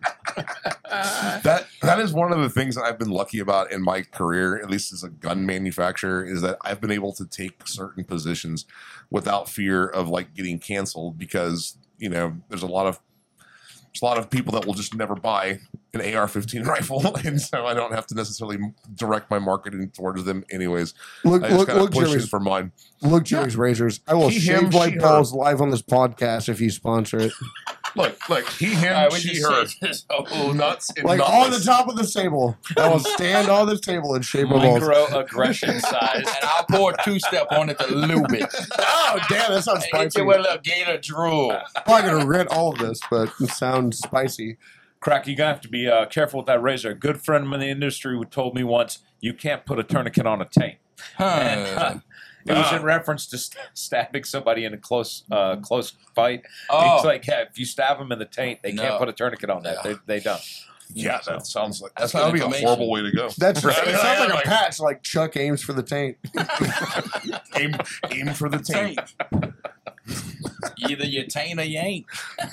that that is one of the things that I've been lucky about in my career, at least as a gun manufacturer, is that I've been able to take certain positions without fear of like getting canceled because, you know, there's a lot of there's a lot of people that will just never buy an A R fifteen rifle, and so I don't have to necessarily direct my marketing towards them anyways.
look
I just
look
gotta
look
push
Jeremy's
it for mine.
look Jeremy's Razors. I will
He,
shave
him,
white
she, her.
balls live on this podcast if you sponsor it.
Look, look, he, him,
All right, we
she,
just
her,
said this whole
nuts, and
Like
nutless.
on the top of the table. I will stand on this table and shave my balls.
Micro aggression size.
and I'll pour two step on it to lube it.
Oh damn, that sounds
And get
spicy.
you with a little gator drool.
I'm probably gonna regret all of this, but it sounds spicy.
Crack, you're going to have to be uh, careful with that razor. A good friend in the industry who told me once, you can't put a tourniquet on a taint. And, uh,
Huh.
it was in reference to st- stabbing somebody in a close uh, close fight.
Oh.
It's like, yeah, if you stab them in the taint, they
No.
can't put a tourniquet on that.
Yeah.
They, they don't.
Yeah, that sounds like that's
That's
that would
good
be a
information.
horrible way to go.
That's
Right?
it sounds like a
Like,
patch, like Chuck aims for the taint.
aim, aim for the taint.
Tank. Either you taint or you ain't.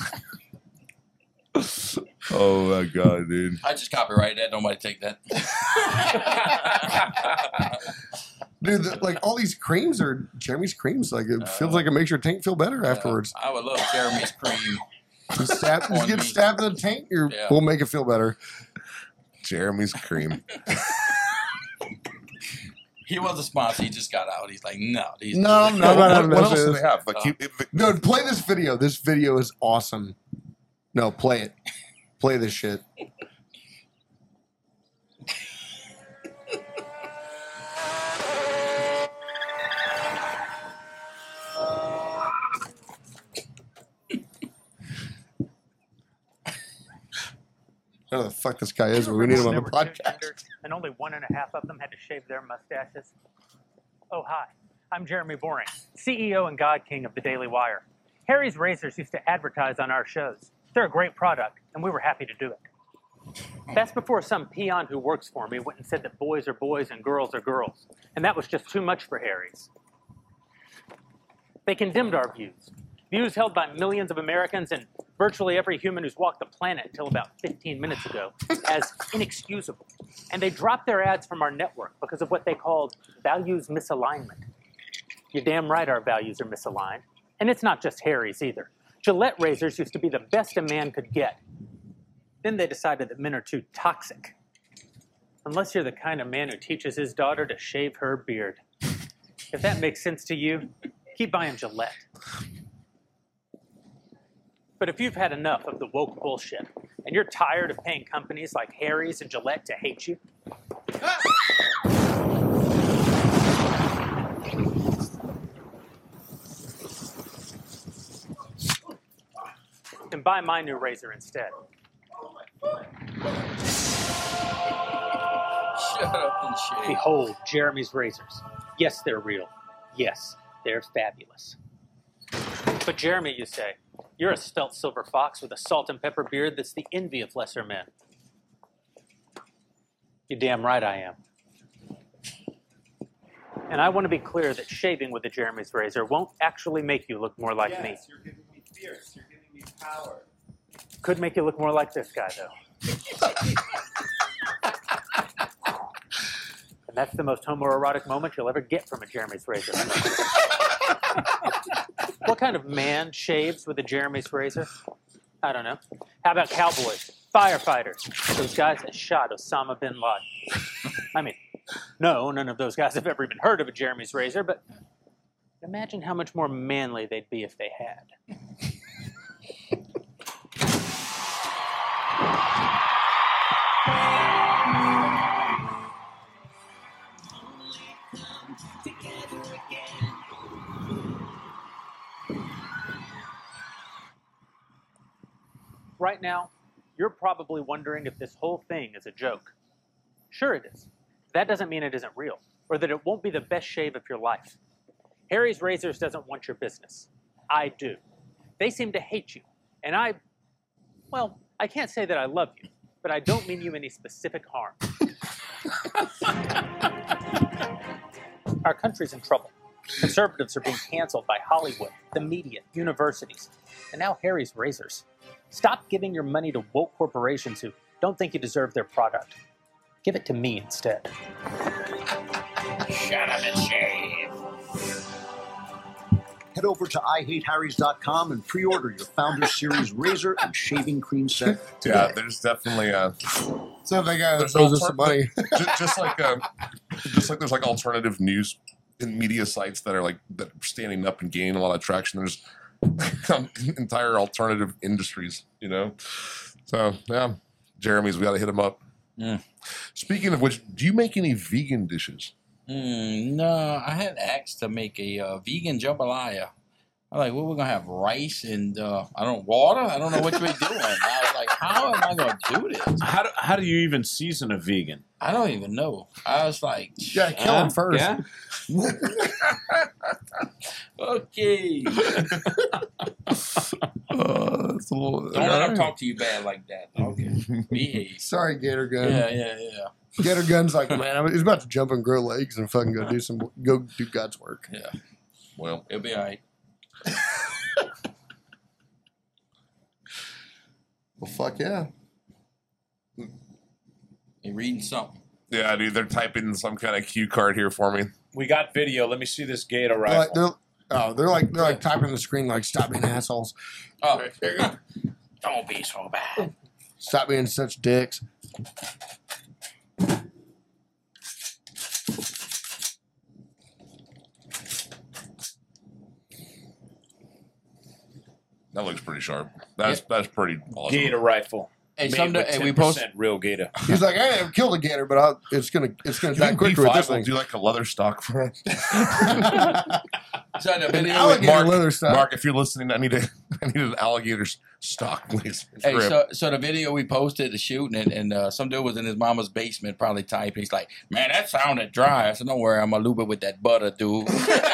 Oh my god, dude!
I just copyright that. Nobody take that.
Dude, the, like all these creams are Jeremy's creams. Like it feels like it makes your taint feel better afterwards.
I would love Jeremy's cream.
You, stab, you
On
get
me.
stabbed in the taint, you're,
Yeah.
we'll make it feel better.
Jeremy's cream.
He was a sponsor. He just got out. He's like, no. These
No,
these-
no,
what,
no,
what,
no,
what
this
else do
is-
they have? Like, you, it,
Dude, play this video. This video is awesome. No, play it. Play this shit. I don't know the fuck this guy is, but we need him on the
There were two
podcast.
genders, and only one and a half of them had to shave their mustaches. Oh, hi. I'm Jeremy Boring, C E O and God King of the Daily Wire. Harry's Razors used to advertise on our shows. They're a great product, and we were happy to do it. That's before some peon who works for me went and said that boys are boys and girls are girls, and that was just too much for Harry's. They condemned our views, views held by millions of Americans and virtually every human who's walked the planet until about fifteen minutes ago, as inexcusable. And they dropped their ads from our network because of what they called values misalignment. You're damn right our values are misaligned. And it's not just Harry's either. Gillette razors used to be the best a man could get. Then they decided that men are too toxic. Unless you're the kind of man who teaches his daughter to shave her beard. If that makes sense to you, keep buying Gillette. But if you've had enough of the woke bullshit, and you're tired of paying companies like Harry's and Gillette to hate you, then buy my new razor instead.
Shut up and shave.
Behold, Jeremy's razors. Yes, they're real. Yes, they're fabulous. But Jeremy, you say, you're a spelt silver fox with a salt and pepper beard that's the envy of lesser men. You're damn right I am. And I want to be clear that shaving with a Jeremy's razor won't actually make you look more like
yes,
me.
You're giving me fierce. You're giving me power.
Could make you look more like this guy, though. And that's the most homoerotic moment you'll ever get from a Jeremy's razor. What kind of man shaves with a Jeremy's razor? I don't know. How about cowboys, firefighters, those guys that shot Osama bin Laden? I mean, no, none of those guys have ever even heard of a Jeremy's razor, but imagine how much more manly they'd be if they had. Right now, you're probably wondering if this whole thing is a joke. Sure it is. That doesn't mean it isn't real, or that it won't be the best shave of your life. Harry's Razors doesn't want your business. I do. They seem to hate you, and I, well, I can't say that I love you, but I don't mean you any specific harm. Our country's in trouble. Conservatives are being canceled by Hollywood, the media, universities, and now Harry's Razors. Stop giving your money to woke corporations who don't think you deserve their product. Give it to me instead.
Shut up and shave.
Head over to I hate harrys dot com and pre-order your Founders Series razor and shaving cream set.
Yeah, there's definitely a
So if they got
There's
those us
alter-
some money.
just, just like uh, just like there's like alternative news and media sites that are like that are standing up and gaining a lot of traction. There's entire alternative industries, you know. So yeah, Jeremy's, we got to hit him up.
Mm.
Speaking of which, do you make any vegan dishes?
Mm, no, I had asked to make a uh, vegan jambalaya. I'm like, well, we're gonna have rice and uh, I don't water. I don't know what we're doing. I was like, how am I gonna do this?
How do, how do you even season a vegan?
I don't even know. I was like,
You gotta kill him first.
Yeah.
okay,
Uh, it's a little,
don't let him talk to you bad like that. Okay, behave.
Sorry, Gator Gun.
Yeah, yeah, yeah,
Gator Gun's like, man, I was- he's about to jump and grow legs and fucking go do some, go do God's work.
yeah.
well,
It'll be all right.
Well, fuck yeah.
You're reading something.
yeah, dude, they're typing some kind of cue card here for me.
We got video. Let me see this Gator
They're
rifle.
like, they're, oh, they're like, they're like typing the screen like, stop being assholes.
Oh, don't be so bad.
Stop being such dicks.
That looks pretty sharp. That's that's pretty awesome.
Gator rifle.
Hey,
Made
someday
with
hey,
ten
we post.
percent real Gator.
He's like, I haven't killed a gator, but I'll, it's gonna, it's gonna
Do you
die
think
quicker
B
with this
five will
thing.
do like a leather stock for it?
So the
An
video
alligator
Mark,
leather stock.
Mark, if you're listening, I need a I need an alligator s- stock, please.
Hey,
Grip.
so so the video we posted, the shooting, and, and uh, some dude was in his mama's basement, probably typing. He's like, "Man, that sounded dry." I said, "Don't worry, I'm gonna lube it with that butter, dude."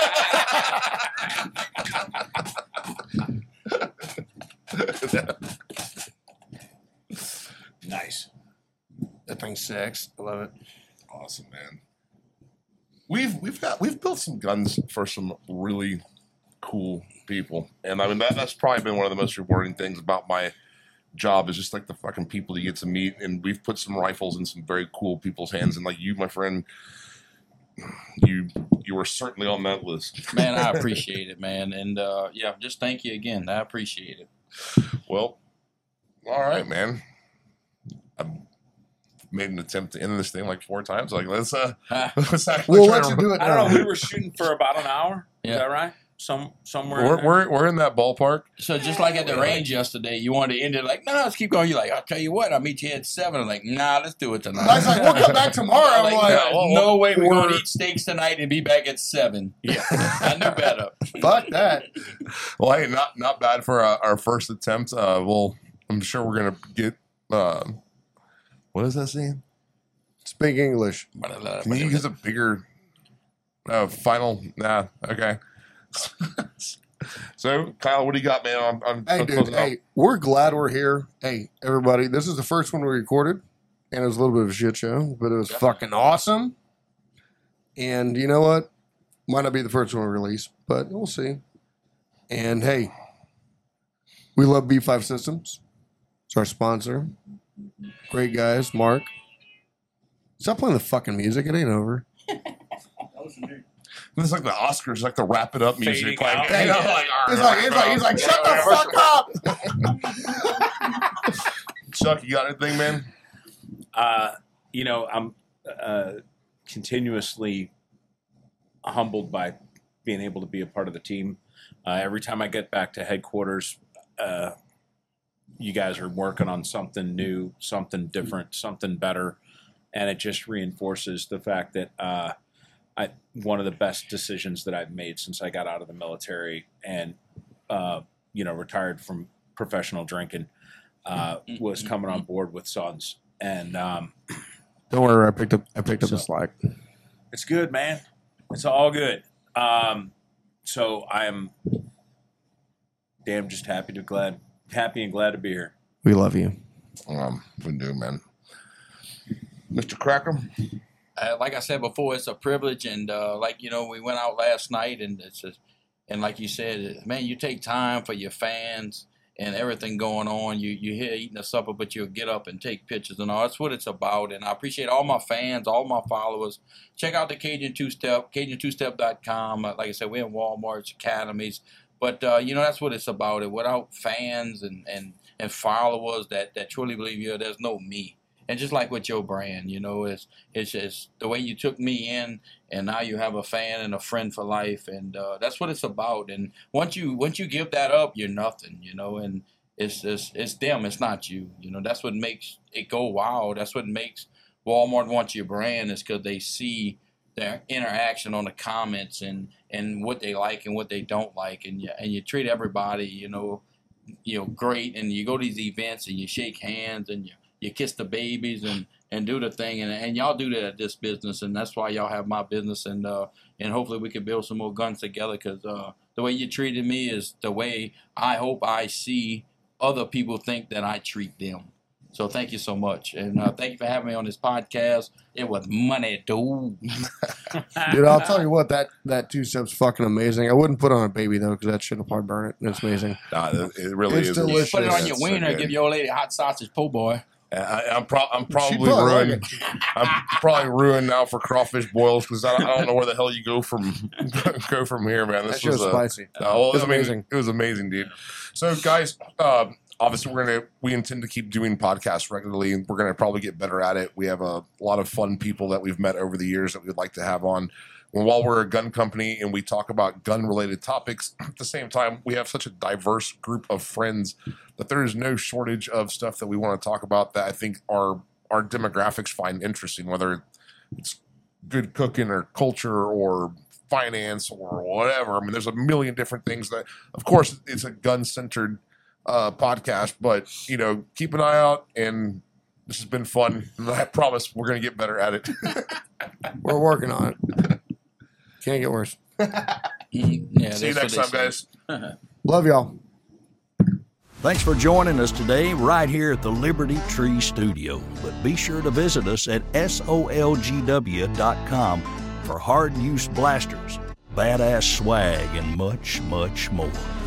Nice.
That thing's six. I love it.
Awesome, man. We've we've got we've built some guns for some really cool people, and I mean that that's probably been one of the most rewarding things about my job is just like the fucking people you get to meet, and we've put some rifles in some very cool people's hands, and like you, my friend, you you were certainly on that list.
Man, I appreciate it, man, and uh, yeah, just thank you again. I appreciate it.
Well, all right, man. I've made an attempt to end this thing like four times. Like let's uh, let's actually
We'll
try
let
to-
you do it
I don't
now.
know. We were shooting for about an hour.
Yeah.
Is that right? Some somewhere. in
We're,
there.
we're we're in that ballpark.
So just like at the range yesterday, you wanted to end it like, no, let's keep going. You're like, I'll tell you what, I'll meet you at seven. I'm like, nah, let's do it tonight.
I was like, we'll come back tomorrow. I'm
Like,
like,
there's
well,
no way we're going
or-
to eat steaks tonight and be back at seven.
Yeah.
I knew better.
fuck that.
Well, hey, not not bad for uh, our first attempt. Uh, well, I'm sure we're gonna get. Uh, what is that saying?
Speak English.
Can you use a bigger uh, final? Nah, okay. So, Kyle, what do you got, man? I'm, I'm
Hey,
I'm
dude.
closing out.
Hey, we're glad we're here. Hey, everybody. This is the first one we recorded. and it was a little bit of a shit show, but it was fucking awesome. And you know what? Might not be the first one to release, but we'll see. And hey, we love B five Systems. It's our sponsor. Great guys, Mark. Stop playing the fucking music. It ain't over.
It's like the Oscars, like the wrap it up music.
Fading
Like,
out.
you know, like,
He's like, he's like, he's like, shut the fuck up.
Chuck, you got anything, man?
Uh, you know, I'm uh, continuously humbled by being able to be a part of the team. Uh, every time I get back to headquarters, uh, you guys are working on something new, something different, something better, and it just reinforces the fact that uh, I one of the best decisions that I've made since I got out of the military and uh, you know retired from professional drinking uh, was coming on board with Sons. And um,
Don't worry, I picked up I picked up
So-
the slack.
it's good, man. It's all good. Um, so I'm damn just happy to glad happy and glad to be here.
We love you.
Um, we do, man. Mister Cracker?
Uh, like I said before, it's a privilege, and uh, like you know, we went out last night, and it's just, and like you said, man, you take time for your fans and everything going on. You you here eating a supper, but you'll get up and take pictures and all. That's what it's about, and I appreciate all my fans, all my followers. Check out the Cajun Two Step, Cajun Two Step dot com. Uh, like I said, we're in Walmart's, Academies, but uh, you know that's what it's about. And without fans and and and followers that that truly believe you, there's no me. And just like with your brand, you know, it's it's just the way you took me in, and now you have a fan and a friend for life, and uh, that's what it's about. And once you once you give that up, you're nothing, you know. And it's it's it's them, it's not you, you know. That's what makes it go wild. That's what makes Walmart want your brand, is because they see their interaction on the comments and and what they like and what they don't like, and you, and you treat everybody, you know, you know, great. And you go to these events and you shake hands and you. You kiss the babies and, and do the thing, and, and y'all do that at this business, and that's why y'all have my business, and uh, and hopefully we can build some more guns together, because uh, the way you treated me is the way I hope I see other people think that I treat them. So thank you so much, and uh, thank you for having me on this podcast. It was money, dude.
Dude, I'll tell you what, that, that two step's fucking amazing. I wouldn't put it on a baby, though, because that shit will probably burn it. It's amazing.
Nah, it it really
It's
is.
delicious.
Put it on your
It's so
wiener and
good.
give your old lady a hot sausage po' boy.
I, I'm, pro- I'm probably
probably like
ruined. I'm probably ruined now for crawfish boils, because I, I don't know where the hell you go from go from here, man.
That
This
shit was
was a,
spicy.
Uh, well,
It was
I mean,
amazing.
It was amazing, dude. So, guys, uh, obviously, we're gonna we intend to keep doing podcasts regularly, and we're gonna probably get better at it. We have a lot of fun people that we've met over the years that we'd like to have on. And while we're a gun company and we talk about gun-related topics, at the same time, we have such a diverse group of friends that there is no shortage of stuff that we want to talk about that I think our our demographics find interesting, whether it's good cooking or culture or finance or whatever. I mean, there's a million different things that, of course, it's a gun-centered uh, podcast, but, you know, keep an eye out, and this has been fun, and I promise we're going to get better at it.
We're working on it. Can't get worse.
Mhm. Yeah,
See you
that's
next
what they
time,
say.
guys.
Love y'all.
Thanks for joining us today right here at the Liberty Tree Studio. But be sure to visit us at S O L G W dot com for hard use blasters, badass swag, and much, much more.